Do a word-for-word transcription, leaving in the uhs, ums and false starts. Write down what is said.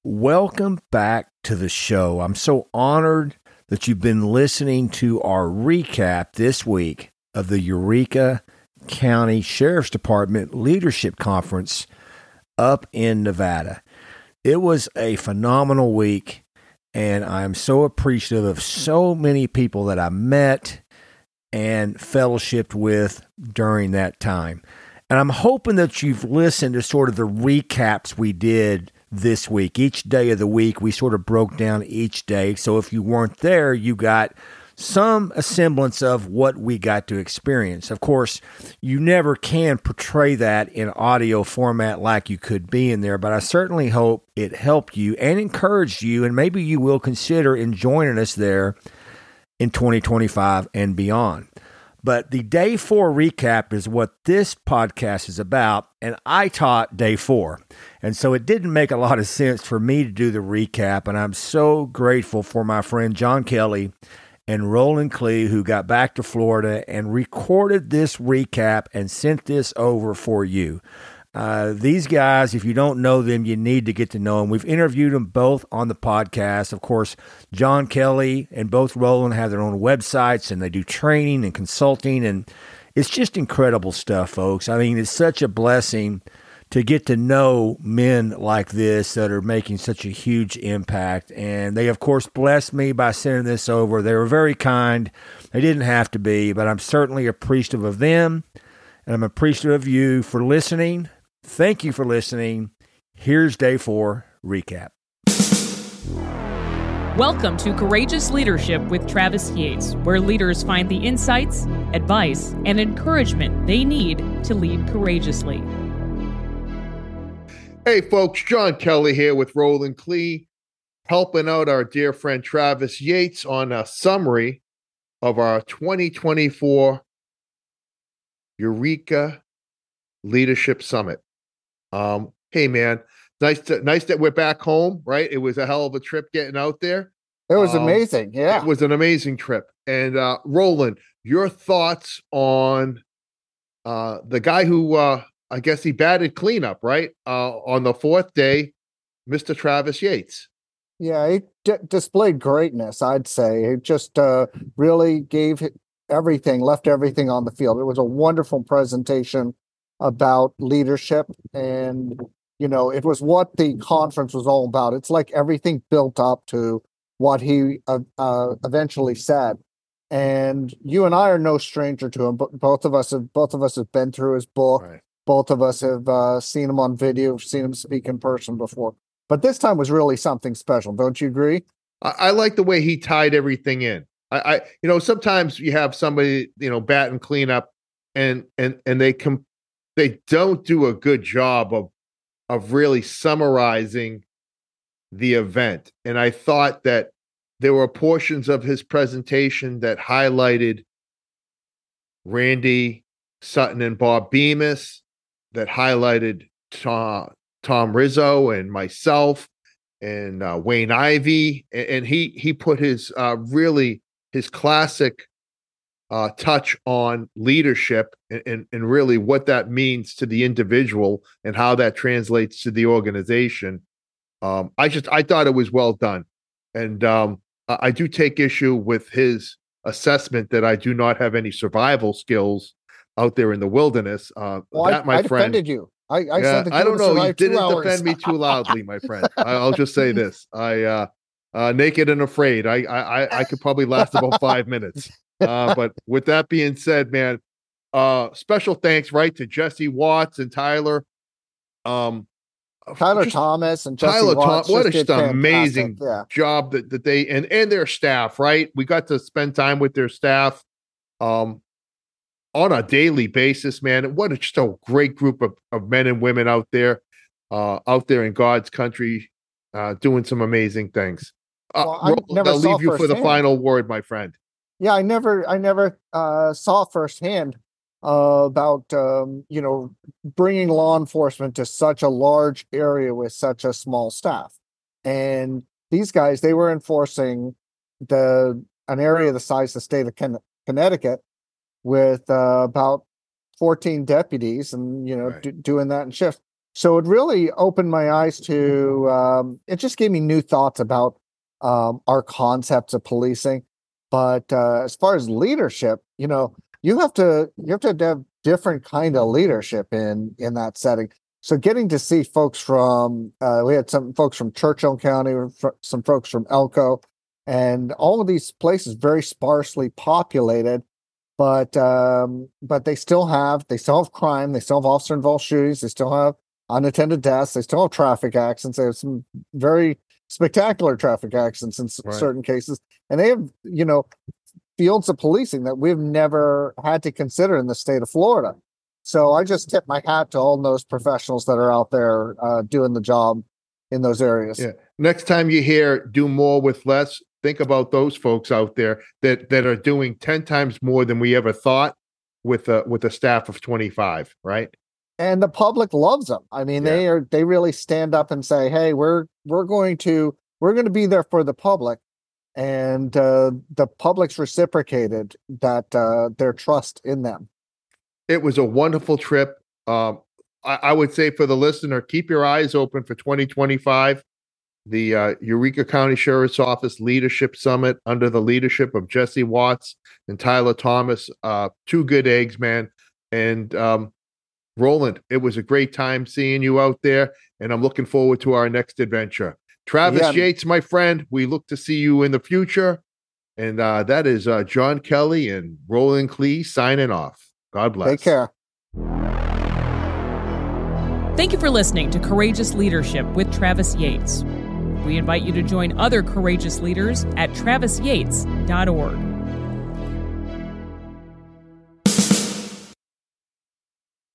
Welcome back to the show. I'm so honored that you've been listening to our recap this week of the Eureka County Sheriff's Department Leadership Conference up in Nevada. It was a phenomenal week, and I'm so appreciative of so many people that I met and fellowshipped with during that time. And I'm hoping that you've listened to sort of the recaps we did this week. Each day of the week, we sort of broke down each day. So if you weren't there, you got some semblance of what we got to experience. Of course, you never can portray that in audio format like you could be in there, but I certainly hope it helped you and encouraged you, and maybe you will consider in joining us there in twenty twenty-five and beyond. But the day four recap is what this podcast is about, and I taught day four. And so it didn't make a lot of sense for me to do the recap, and I'm so grateful for my friend John Kelly and Roland Klee, who got back to Florida and recorded this recap and sent this over for you. Uh, these guys, if you don't know them, you need to get to know them. We've interviewed them both on the podcast. Of course, John Kelly and both Roland have their own websites, and they do training and consulting, and it's just incredible stuff, folks. I mean, it's such a blessing to get to know men like this that are making such a huge impact. And they, of course, blessed me by sending this over. They were very kind. They didn't have to be, but I'm certainly appreciative of them, and I'm appreciative of you for listening. Thank you for listening. Here's day four recap. Welcome to Courageous Leadership with Travis Yates, where leaders find the insights, advice, and encouragement they need to lead courageously. Hey folks, John Kelly here with Roland Klee, helping out our dear friend Travis Yates on a summary of our twenty twenty-four Eureka Leadership Summit. Um, hey man, nice to, nice that we're back home, right? It was a hell of a trip getting out there. It was um, amazing. Yeah. It was an amazing trip. And uh, Roland, your thoughts on uh, the guy who, uh, I guess he batted cleanup, right? Uh, on the fourth day, Mister Travis Yates. Yeah, he d- displayed greatness, I'd say. He just uh, really gave everything, left everything on the field. It was a wonderful presentation about leadership, and you know, it was what the conference was all about. It's like everything built up to what he uh, uh, eventually said. And you and I are no stranger to him, but both of us have both of us have been through his book. Right. Both of us have uh, seen him on video, seen him speak in person before. But this time was really something special. Don't you agree? I, I like the way he tied everything in. I, I, you know, sometimes you have somebody, you know, bat and clean up, and and and they com- they don't do a good job of of really summarizing the event. And I thought that there were portions of his presentation that highlighted Randy Sutton and Bob Bemis, that highlighted Tom, Tom Rizzo and myself and uh, Wayne Ivey. And, and he he put his uh, really his classic uh, touch on leadership and, and, and really what that means to the individual and how that translates to the organization. Um, I just I thought it was well done. And um, I, I do take issue with his assessment that I do not have any survival skills out there in the wilderness. Uh, well, that, I, my I friend, defended you. I, I, yeah, said that I don't know. You didn't hours. defend me too loudly, my friend. I, I'll just say this: I, uh, uh, naked and afraid. I, I, I could probably last about five minutes. Uh, but with that being said, man, uh, special thanks, right, to Jesse Watts and Tyler, um, Tyler just, Thomas and Jesse Tyler Watts. Tom- what just a just amazing yeah. job that, that they and and their staff, right? We got to spend time with their staff. Um, on a daily basis, man. What a, just a great group of, of men and women out there, uh, out there in God's country, uh, doing some amazing things. Uh, well, I Roland, never I'll saw leave you for the firsthand. final word, my friend. Yeah, I never, I never uh, saw firsthand uh, about um, you know bringing law enforcement to such a large area with such a small staff. And these guys, they were enforcing the an area the size of the state of Ken- Connecticut with uh, about fourteen deputies, and you know Right. do, doing that in shifts. So it really opened my eyes to, um, it just gave me new thoughts about um, our concepts of policing. But uh, as far as leadership, you know, you have to you have to have different kind of leadership in in that setting. So getting to see folks from, uh, we had some folks from Churchill County, some folks from Elko, and all of these places very sparsely populated, but um, but they still have they still have crime, they still have officer involved shootings, they still have unattended deaths, they still have traffic accidents, they have some very spectacular traffic accidents in right. certain cases, and they have, you know, fields of policing that we've never had to consider in the state of Florida. So I just tip my hat to all those professionals that are out there uh, doing the job in those areas. Yeah. Next time you hear do more with less, think about those folks out there that that are doing ten times more than we ever thought with a with a staff of twenty-five, right? And the public loves them. I mean, yeah. they are they really stand up and say, "Hey, we're we're going to we're going to be there for the public," and uh, the public's reciprocated that uh, their trust in them. It was a wonderful trip. Um, I, I would say for the listener, keep your eyes open for twenty twenty-five, the uh, Eureka County Sheriff's Office Leadership Summit under the leadership of Jesse Watts and Tyler Thomas. Uh, two good eggs, man. And um, Roland, it was a great time seeing you out there, and I'm looking forward to our next adventure. Travis yeah. Yates, my friend, we look to see you in the future. And uh, that is uh, John Kelly and Roland Klee signing off. God bless. Take care. Thank you for listening to Courageous Leadership with Travis Yates. We invite you to join other courageous leaders at travis yates dot org.